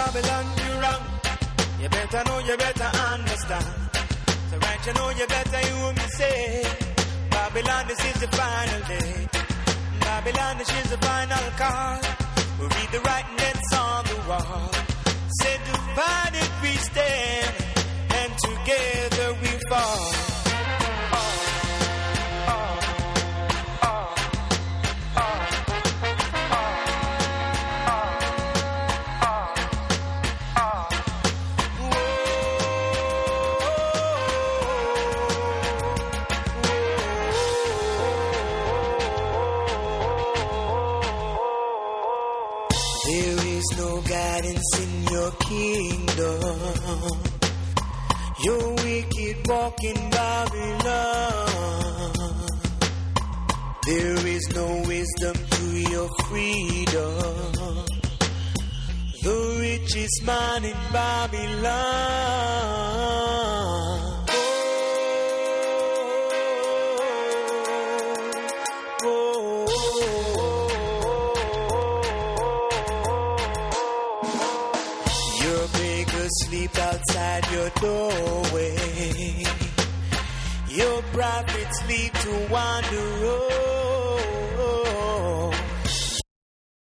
Babylon, you're wrong. You better know, you better understand. So right, you know, you better hear me say, Babylon, this is the final day. Babylon, this is the final call. We read the writing that's on the wall. Say divided we stand, and together we fall. There is no guidance in your kingdom. You're wicked, walking Babylon. There is no wisdom to your freedom. The richest man in Babylon. Sleep outside your doorway. Your prophets sleep to wander.